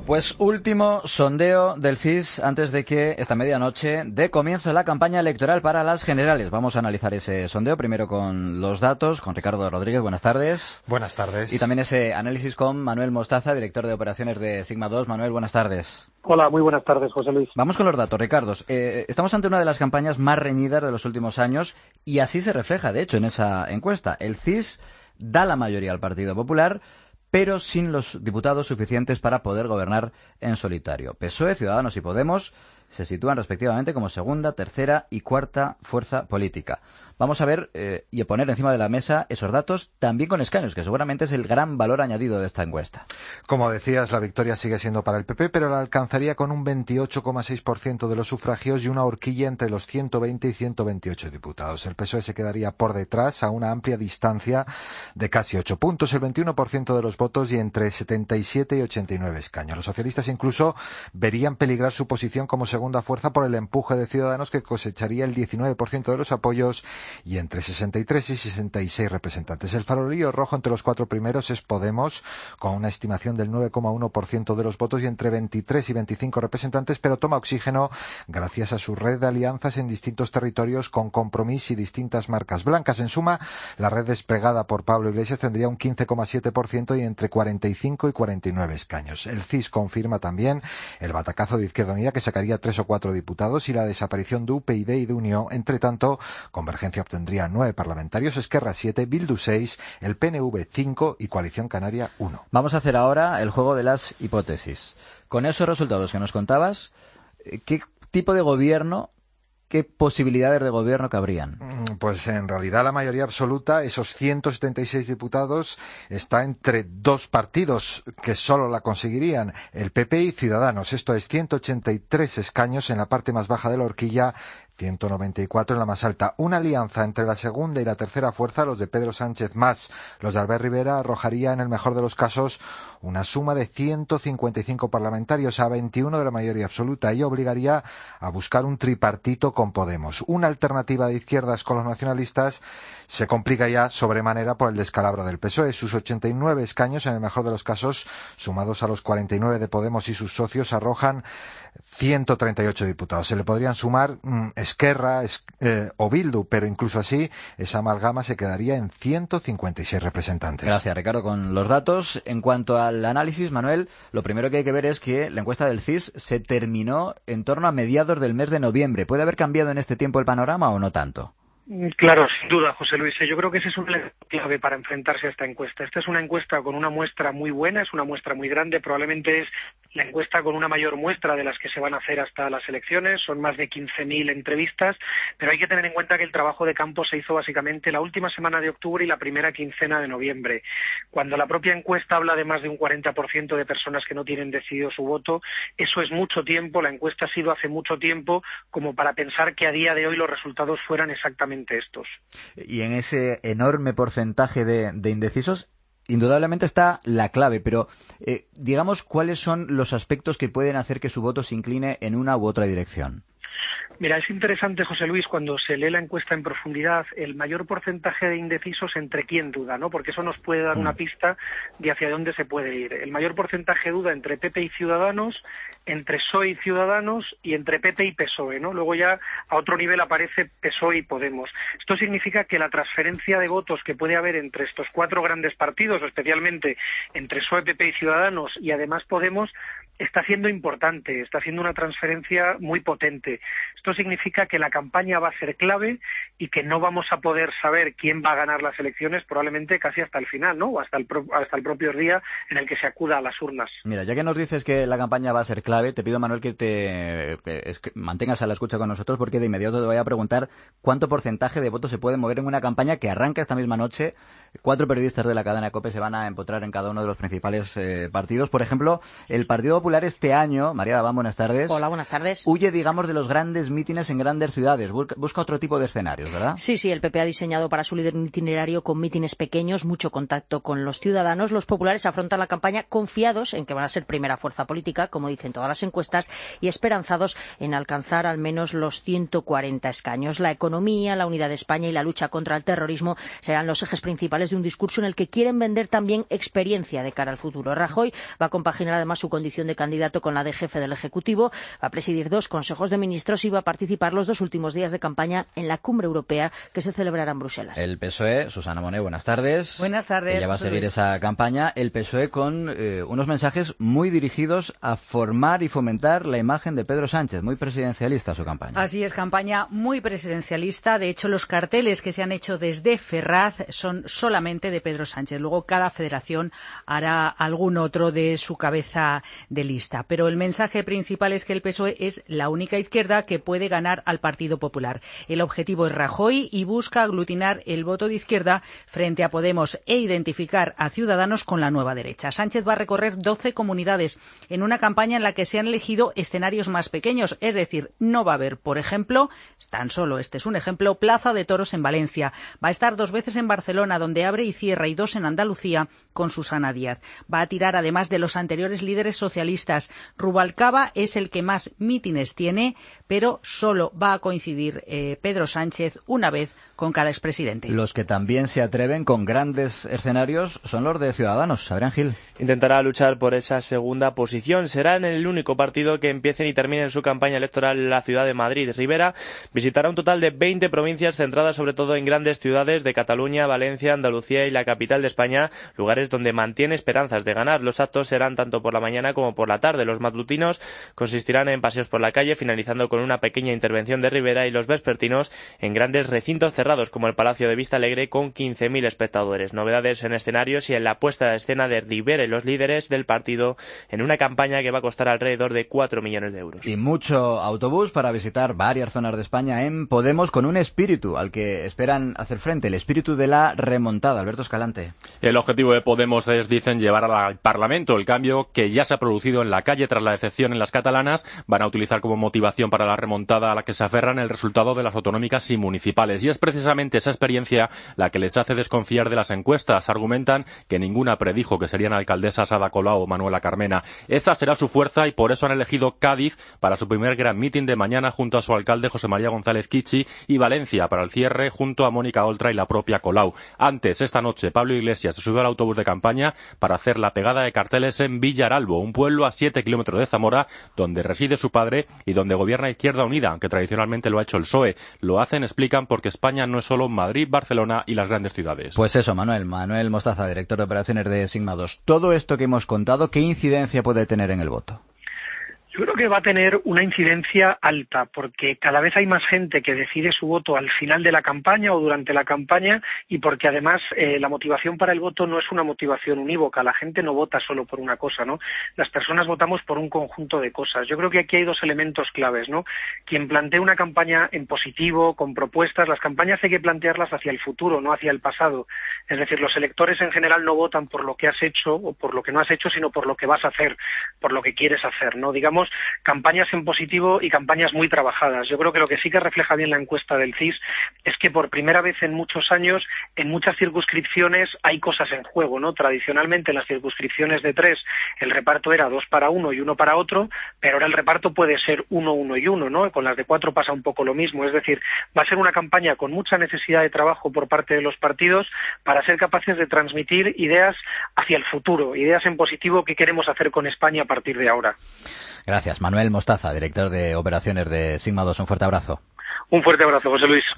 Pues último sondeo del CIS antes de que esta medianoche dé comienzo la campaña electoral para las generales. Vamos a analizar ese sondeo primero con los datos, con Ricardo Rodríguez. Buenas tardes. Buenas tardes. Y también ese análisis con Manuel Mostaza, director de operaciones de Sigma 2. Manuel, buenas tardes. Hola, muy buenas tardes, José Luis. Vamos con los datos, Ricardo. Estamos ante una de las campañas más reñidas de los últimos años y así se refleja, de hecho, en esa encuesta. El CIS da la mayoría al Partido Popular, pero sin los diputados suficientes para poder gobernar en solitario. PSOE, Ciudadanos y Podemos se sitúan respectivamente como segunda, tercera y cuarta fuerza política. Vamos a ver y poner encima de la mesa esos datos, también con escaños, que seguramente es el gran valor añadido de esta encuesta. Como decías, la victoria sigue siendo para el PP, pero la alcanzaría con un 28,6% de los sufragios y una horquilla entre los 120 y 128 diputados. El PSOE se quedaría por detrás a una amplia distancia de casi 8 puntos, el 21% de los votos y entre 77 y 89 escaños. Los socialistas incluso verían peligrar su posición como segunda fuerza por el empuje de Ciudadanos, que cosecharía el 19% de los apoyos y entre 63 y 66 representantes. El farolillo rojo entre los cuatro primeros es Podemos, con una estimación del 9,1% de los votos y entre 23 y 25 representantes, pero toma oxígeno gracias a su red de alianzas en distintos territorios con Compromís y distintas marcas blancas. En suma, la red desplegada por Pablo Iglesias tendría un 15,7% y entre 45 y 49 escaños. El CIS confirma también el batacazo de Izquierda Unida, que sacaría 3 o 4 diputados, y la desaparición de UPyD y de Unió. Entre tanto, Convergencia obtendría 9 parlamentarios, Esquerra 7, Bildu 6, el PNV 5 y Coalición Canaria 1. Vamos a hacer ahora el juego de las hipótesis. Con esos resultados que nos contabas, ¿qué tipo de gobierno, qué posibilidades de gobierno cabrían? Pues en realidad la mayoría absoluta, esos 176 diputados, está entre dos partidos que solo la conseguirían, el PP y Ciudadanos. Esto es 183 escaños en la parte más baja de la horquilla, 194 en la más alta. Una alianza entre la segunda y la tercera fuerza, los de Pedro Sánchez más los de Albert Rivera, arrojaría en el mejor de los casos una suma de 155 parlamentarios a 21 de la mayoría absoluta y obligaría a buscar un tripartito con Podemos. Una alternativa de izquierdas con los nacionalistas se complica ya sobremanera por el descalabro del PSOE. Sus 89 escaños, en el mejor de los casos, sumados a los 49 de Podemos y sus socios, arrojan 138 diputados. Se le podrían sumar Esquerra o Bildu, pero incluso así esa amalgama se quedaría en 156 representantes. Gracias, Ricardo, con los datos. En cuanto al análisis, Manuel, lo primero que hay que ver es que la encuesta del CIS se terminó en torno a mediados del mes de noviembre. ¿Puede haber cambiado en este tiempo el panorama o no tanto? Claro, sin duda, José Luis. Yo creo que ese es un elemento clave para enfrentarse a esta encuesta. Esta es una encuesta con una muestra muy buena, es una muestra muy grande, probablemente es la encuesta con una mayor muestra de las que se van a hacer hasta las elecciones, son más de 15.000 entrevistas, pero hay que tener en cuenta que el trabajo de campo se hizo básicamente la última semana de octubre y la primera quincena de noviembre. Cuando la propia encuesta habla de más de un 40% de personas que no tienen decidido su voto, eso es mucho tiempo, la encuesta ha sido hace mucho tiempo como para pensar que a día de hoy los resultados fueran exactamente estos. Y en ese enorme porcentaje de indecisos, indudablemente está la clave, pero digamos, ¿cuáles son los aspectos que pueden hacer que su voto se incline en una u otra dirección? Mira, es interesante, José Luis, cuando se lee la encuesta en profundidad, el mayor porcentaje de indecisos entre quién duda, ¿no? Porque eso nos puede dar una pista de hacia dónde se puede ir. El mayor porcentaje duda entre PP y Ciudadanos, entre PSOE y Ciudadanos y entre PP y PSOE, ¿no? Luego ya a otro nivel aparece PSOE y Podemos. Esto significa que la transferencia de votos que puede haber entre estos cuatro grandes partidos, especialmente entre PSOE, PP y Ciudadanos y además Podemos, está siendo importante, está siendo una transferencia muy potente. Esto significa que la campaña va a ser clave y que no vamos a poder saber quién va a ganar las elecciones probablemente casi hasta el final, ¿no? O hasta el propio día en el que se acuda a las urnas. Mira, ya que nos dices que la campaña va a ser clave, te pido, Manuel, que te mantengas a la escucha con nosotros, porque de inmediato te voy a preguntar cuánto porcentaje de votos se puede mover en una campaña que arranca esta misma noche. 4 periodistas de la cadena COPE se van a empotrar en cada uno de los principales partidos. Por ejemplo, el Partido Popular este año, María Daván, buenas tardes. Hola, buenas tardes. Huye, digamos, de los grandes mítines en grandes ciudades. Busca otro tipo de escenarios, ¿verdad? Sí, el PP ha diseñado para su líder un itinerario con mítines pequeños, mucho contacto con los ciudadanos. Los populares afrontan la campaña confiados en que van a ser primera fuerza política, como dicen todas las encuestas, y esperanzados en alcanzar al menos los 140 escaños. La economía, la unidad de España y la lucha contra el terrorismo serán los ejes principales de un discurso en el que quieren vender también experiencia de cara al futuro. Rajoy va a compaginar además su condición de candidato con la de jefe del Ejecutivo, va a presidir 2 consejos de ministros y va a participar los 2 últimos días de campaña en la cumbre europea que se celebrará en Bruselas. El PSOE, Susana Monet, buenas tardes. Buenas tardes. Ella va a seguir esa campaña. El PSOE con unos mensajes muy dirigidos a formar y fomentar la imagen de Pedro Sánchez, muy presidencialista su campaña. Así es, campaña muy presidencialista. De hecho, los carteles que se han hecho desde Ferraz son solamente de Pedro Sánchez. Luego cada federación hará algún otro de su cabeza de lista. Pero el mensaje principal es que el PSOE es la única izquierda que puede ganar al Partido Popular. El objetivo es Rajoy y busca aglutinar el voto de izquierda frente a Podemos e identificar a Ciudadanos con la nueva derecha. Sánchez va a recorrer 12 comunidades en una campaña en la que se han elegido escenarios más pequeños. Es decir, no va a haber, por ejemplo, tan solo este es un ejemplo, Plaza de Toros en Valencia. Va a estar 2 veces en Barcelona, donde abre y cierra, y 2 en Andalucía con Susana Díaz. Va a tirar además de los anteriores líderes socialistas. Rubalcaba es el que más mítines tiene, pero solo va a coincidir Pedro Sánchez una vez con cada expresidente. Los que también se atreven con grandes escenarios son los de Ciudadanos. Adrián Gil. Intentará luchar por esa segunda posición. Será en el único partido que empiece y termine su campaña electoral en la ciudad de Madrid. Rivera visitará un total de 20 provincias centradas sobre todo en grandes ciudades de Cataluña, Valencia, Andalucía y la capital de España, lugares donde mantiene esperanzas de ganar. Los actos serán tanto por la mañana como por la tarde. Los matutinos consistirán en paseos por la calle, finalizando con una pequeña intervención de Rivera, y los vespertinos en grandes recintos cerrados como el Palacio de Vista Alegre con 15.000 espectadores. Novedades en escenarios y en la puesta de escena de Rivera y los líderes del partido en una campaña que va a costar alrededor de 4 millones de euros. Y mucho autobús para visitar varias zonas de España en Podemos con un espíritu al que esperan hacer frente, el espíritu de la remontada. Alberto Escalante. El objetivo de Podemos es, dicen, llevar al Parlamento el cambio que ya se ha producido en la calle tras la decepción en las catalanas. Van a utilizar como motivación para la remontada a la que se aferran el resultado de las autonómicas y municipales. Y es precisamente esa experiencia la que les hace desconfiar de las encuestas. Argumentan que ninguna predijo que serían alcaldesas Ada Colau o Manuela Carmena. Esa será su fuerza y por eso han elegido Cádiz para su primer gran mitin de mañana junto a su alcalde José María González Kichi, y Valencia para el cierre junto a Mónica Oltra y la propia Colau. Antes, esta noche, Pablo Iglesias se subió al autobús de campaña para hacer la pegada de carteles en Villaralbo, un pueblo a 7 kilómetros de Zamora, donde reside su padre y donde gobierna Izquierda Unida, aunque tradicionalmente lo ha hecho el PSOE. Lo hacen, explican, porque España no es solo Madrid, Barcelona y las grandes ciudades. Pues eso, Manuel Mostaza, director de operaciones de Sigma 2. Todo esto que hemos contado, ¿qué incidencia puede tener en el voto? Yo creo que va a tener una incidencia alta, porque cada vez hay más gente que decide su voto al final de la campaña o durante la campaña, y porque además la motivación para el voto no es una motivación unívoca. La gente no vota solo por una cosa, ¿no? Las personas votamos por un conjunto de cosas. Yo creo que aquí hay 2 elementos claves, ¿no? Quien plantea una campaña en positivo, con propuestas, las campañas hay que plantearlas hacia el futuro, no hacia el pasado. Es decir, los electores en general no votan por lo que has hecho o por lo que no has hecho, sino por lo que vas a hacer, por lo que quieres hacer, ¿no? Digamos, campañas en positivo y campañas muy trabajadas. Yo creo que lo que sí que refleja bien la encuesta del CIS es que por primera vez en muchos años, en muchas circunscripciones hay cosas en juego, ¿no? Tradicionalmente en las circunscripciones de 3 el reparto era 2 para 1 y 1 para otro, pero ahora el reparto puede ser 1, 1 y 1, ¿no? Con las de 4 pasa un poco lo mismo. Es decir, va a ser una campaña con mucha necesidad de trabajo por parte de los partidos para ser capaces de transmitir ideas hacia el futuro, ideas en positivo que queremos hacer con España a partir de ahora. Gracias. Manuel Mostaza, director de operaciones de Sigma 2. Un fuerte abrazo. Un fuerte abrazo, José Luis.